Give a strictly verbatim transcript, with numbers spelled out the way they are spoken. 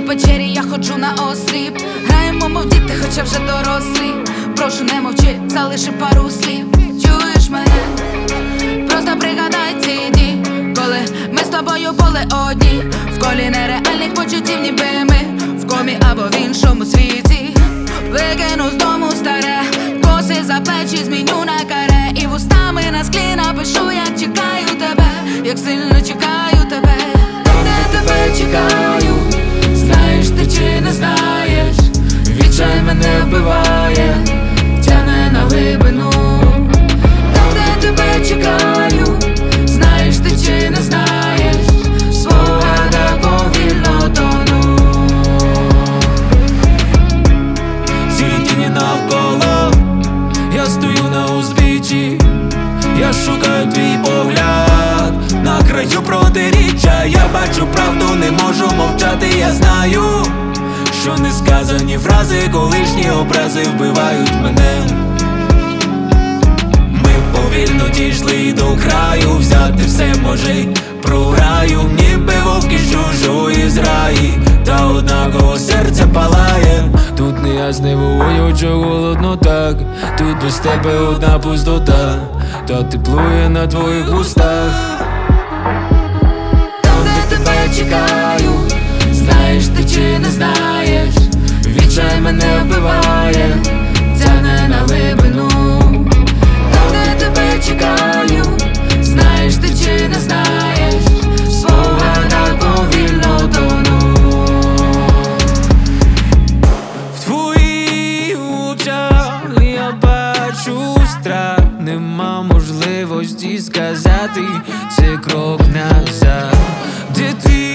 печері я ходжу на осліп. Граємо, мов діти, хоча вже дорослі. Прошу, не мовчи, залиши пару слів. Чуєш мене? Просто пригадай ці дні, коли ми з тобою були одні. В колі нереальних почуттів, ніби ми в комі або в іншому світі. Викину з дому старе, коси за плечі зміню на каре. І вустами на склі напишу, як чекаю тебе, як сильно чекаю тебе. Де тебе чекаю, знаєш ти чи не знаєш. Відчай мене вбиває, тяне на глибину. Де тебе чекаю, знаєш ти чи не знаєш. Свого так повільно тону. Сірі тіні навколо, я стою на узбіччі. Я шукаю твій погляд на краю протиріччя. Я бачу правду, не можу мовчати. Я знаю, що несказані фрази, колишні образи вбивають мене. Ми повільно дійшли до краю, взяти все може програю. Ніби вовки з чужої зраї, та однаково серце палає. Тут неясне вогонь, чого голодно так. Тут без тебе одна пустота, та теплує на твоїх устах. Там, де тебе чекаю, знаєш ти чи не знаєш. Відчай мене вбиває, тяне на глибину. Там, де тебе чекаю, знаєш ти чи не знаєш. Свого так повільно тону. В твоїх очах я бачу страх. Нема можливості сказати, це крок назад. Де твій